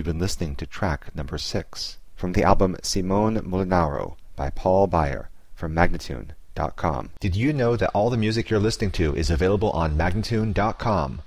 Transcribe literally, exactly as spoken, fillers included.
You've been listening to track number six from the album Simone Molinaro by Paul Beyer from Magnatune dot com. Did you know that all the music you're listening to is available on Magnatune dot com?